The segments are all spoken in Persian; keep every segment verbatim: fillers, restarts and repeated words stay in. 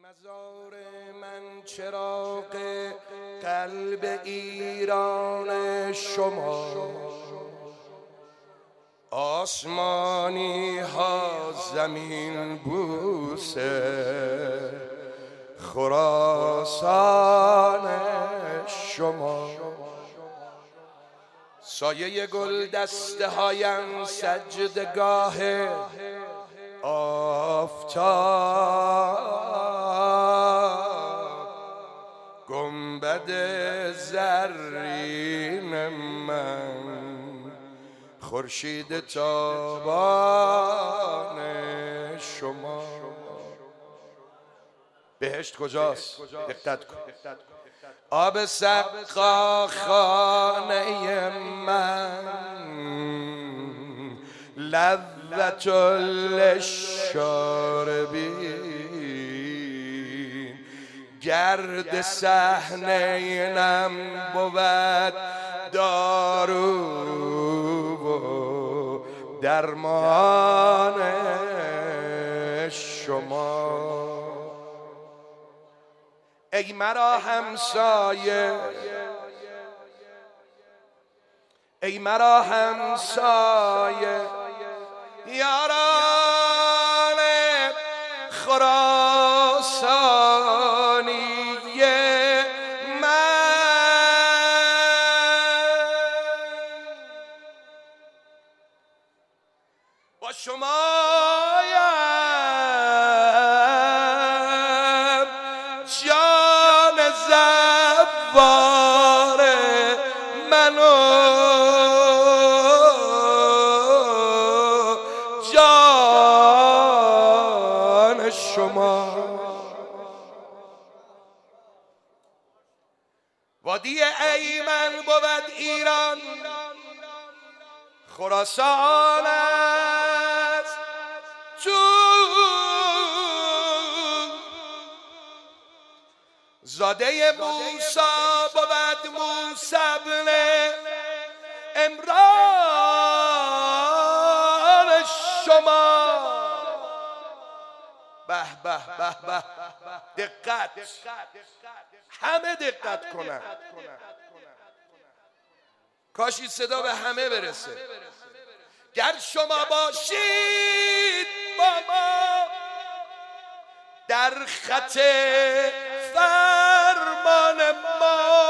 مزار من چراغ قلب ایران شما، آسمانی ها زمین بوسه خراسان شما. سایه گل دسته هایم سجدگاه آفتاب، گنبد زرین من خورشید تابان شما. بهشت کجاست؟ دقت کن. آب سقا خانه من، لذت للشاربین، گرد صحنه نم بود دارو و درمان شما. ای مرا همسایه، ای مرا همسایه، یاران خراسانی من، با شمایم جان زوار منو جان شما. وادی ایمن بود ایران، خراسان است چون زاده موسی بود موسی بن عمران شما. به به به به، دقت، همه دقت کنن، کاش این صدا به همه برسه. گر شما باشید با ما در خط فرمان ما،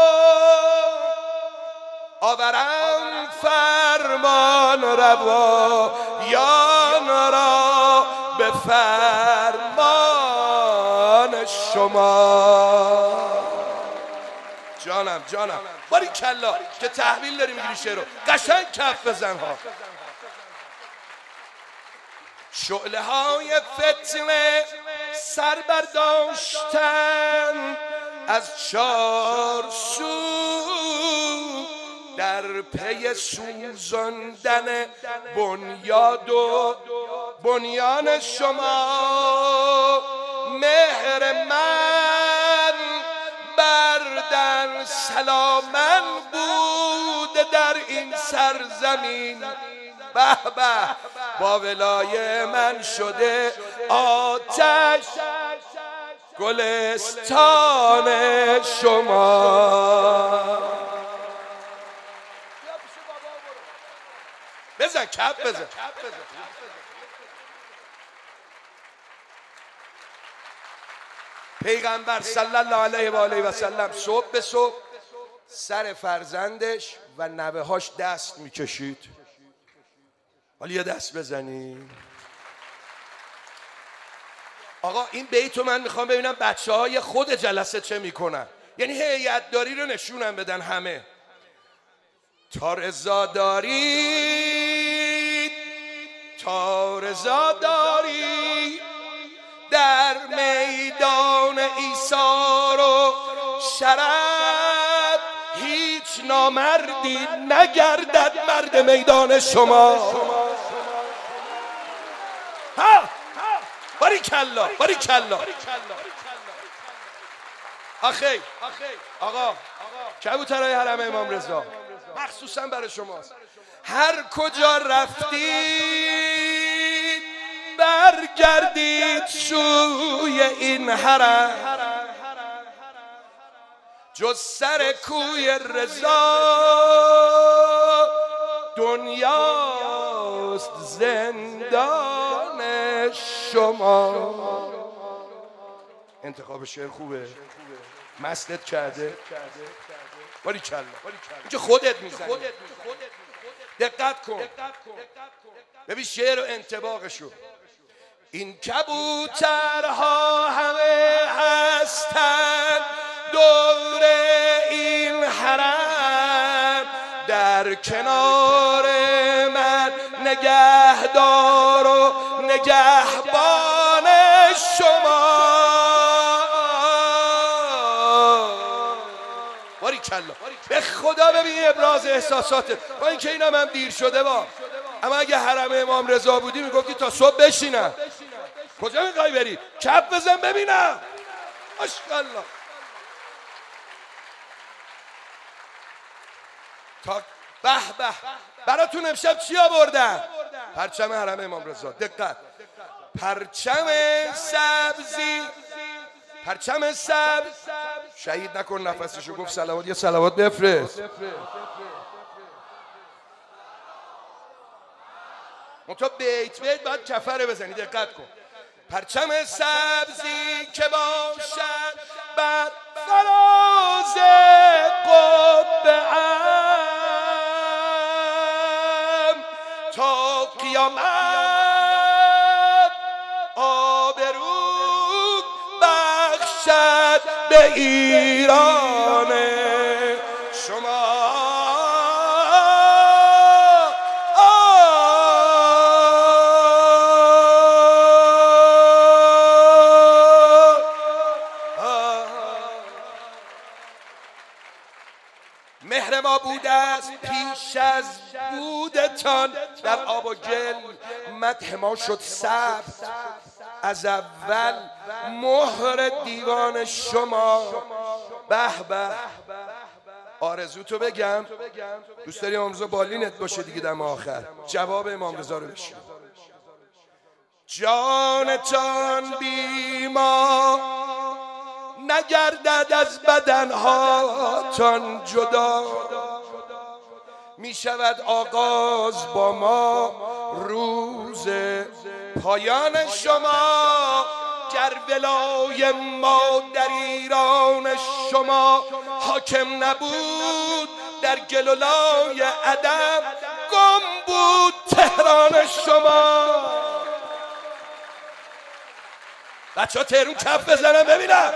آورم فرمان روایان را به فرمان شما. جانم جانم، باری کلا که تحویل داری میگیری شعر رو قشنگ کف بزن ها. شعله های فتنه سر برداشتن از چار سو، در پی سوزاندن بنیاد و بنیان شما. مهر من بردن سلامن بود در این سرزمین، به به با ولای من شده آتش گلستان شما. بزن کپ بزن. پیغمبر صلی الله علیه و آله و سلم صبح به صبح سر فرزندش و نوه هاش دست میکشید. حالا یه دست بزنی. آقا این بیتو من میخوام ببینم بچه های خود جلسه چه میکنن، یعنی هیئت داری رو نشونم بدن همه. تا رضا دارید، تا رضا دارید، در میدان ایثار و شرف هیچ نامردی نگردد مرد میدان شما. ها باری کلا، باری کلا. آخی آقا، کبوترهای حرم امام رضا مخصوصا برای شماست. هر کجا رفتید برگردید سوی این حرم، جز سر کوی رضا دنیاست زندان شما. انتخاب شعر خوبه، مستت کرده، ولی کلا اینجا خودت میزنی. دقت کن، ببین شعر و انطباقشو. این کبوترها همه هستند دور این حرم، در کنار من نگهدار و نگهبان شما. باری کلا به خدا ببین ابراز احساساتت، با اینکه اینم هم دیر شده با، اما اگه حرم امام رضا بودی میگفتی تا صبح بشینم. کجا میخوای بری؟ کف بزن ببینم. ماشاءالله. تا به به براتون امشب چی آوردم؟ پرچم حرم امام رضا. دقت، پرچم سبزی، پرچم سبز. شهید نکن نفسشو، گفت صلوات، یه صلوات بفرست. منتها بیت بیت باید کفره بزنی. دقت کن، پرچم سبزی که باشد بر فراز قبه‌ام، تا قیامت آبرو بخشد به ایران شما. مهر ما بوده است پیش از بودتان در آب و گل، مدح ما شد ثبت از اول مهر دیوان شما. به به آرزو تو بگم، دوست داری امام رضا بالینت باشه دیگه دم آخر. جواب امام رضا رو بشین. جانتان بی ما نگردد از بدنهاتان جدا، می شود آغاز با ما روز پایان شما. گر ولای ما در ایران شما حاکم نبود، در گلولای عدم گم بود تهران شما. بچه ها تهرون کف بزنن ببینم.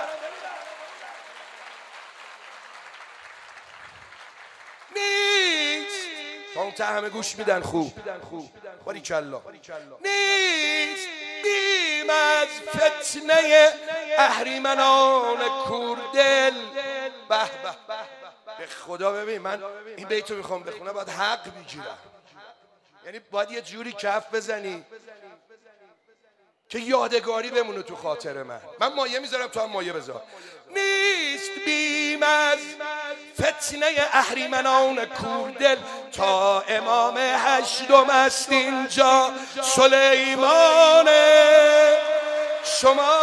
نیست تا اون ته همه گوش میدن خوب. باری کلا نیست بیم از فتنه اهریمنان کوردل. به به به خدا ببین، من این بیتو میخوام بخونم باید حق بگیرم. یعنی باید یه جوری کف بزنی که یادگاری بمونه تو خاطر من. من مایه میذارم تو هم مایه بذار. نیست بیم از فتنه اهریمنان کوردل، تا امام هشتم است اینجا سلیمان شما.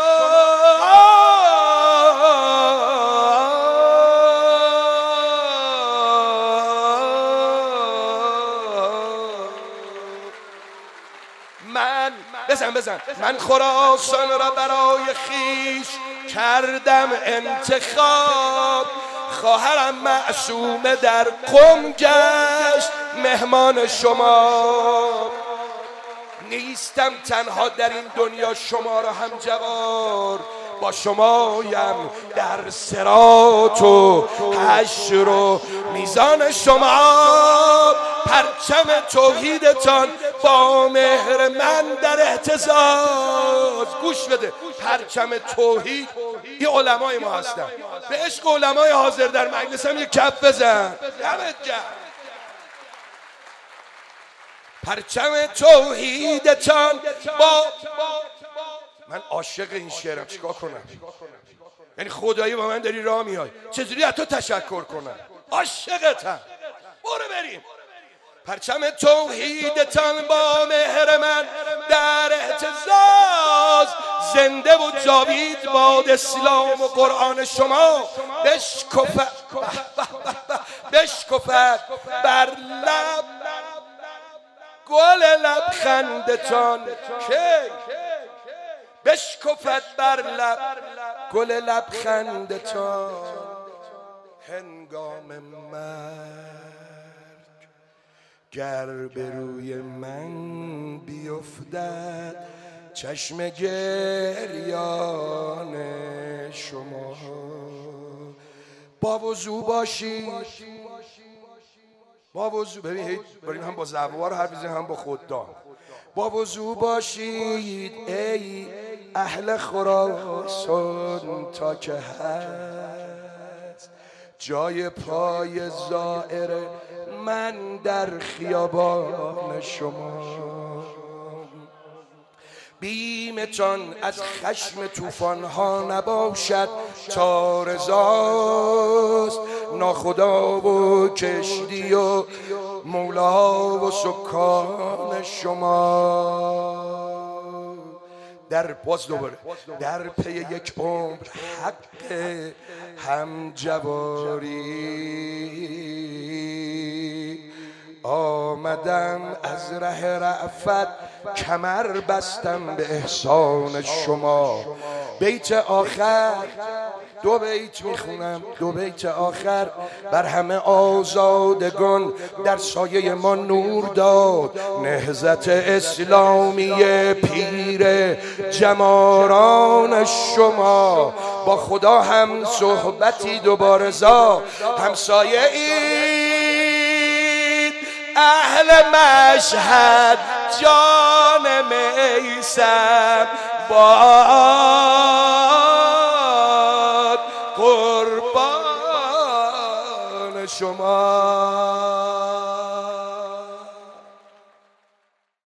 من بزن بزن من خراسان را برای خیش کردم انتخاب، خواهرم معصومه در قم گشت مهمان شما. نیستم تنها در این دنیا شما را هم جوار، با شمایم در صراط و حشر و میزان شما. پرچم توحیدتان با مهر من در اهتزاز. گوش بده، پرچم توحید این علمای ما هستن. به عشق علمای حاضر در مجلس هم یک کف بزن. دمت گرم. پرچم توحیدتان با من عاشق این شعرم، چیکار کنم؟ یعنی خدایی با من داری راه میای، چجوری از تو تشکر کنم؟ عاشقتم. برو بریم. پرچم توحیدتان با مهر من در در اعتزاز زنده و جاوید باد اسلام و قرآن شما. بشکفد بشکفد بر لب گل لبخندتان کی، بشکفد بر لب گل لبخندتان هنگام مرگ. گر به روی من بیفتد چشم گریان شما، با وضو باشید، با وضو. ببین بریم هم با زبوار حرف بزنیم هم با خوددان. با وضو باشید ای اهل خراسان تا که هست جای پای زائر من در خیابان شما. بیمتان از خشم طوفان ها نباشد تا رضاست ناخدا و کشتی و مولا و سکان شما. در باز دوباره در پی یک عمر حق همجواری آمدم از ره رأفت کمر بستم به احسان شما. بیت آخر دو بیت میخونم، دو بیت آخر بر همه آزادگان در سایه ما نور داد نهضت اسلامی پیر جماران شما. با خدا هم صحبتی دوباره زا همسایه اید اهل مشهد جان میسم باد قربان شما.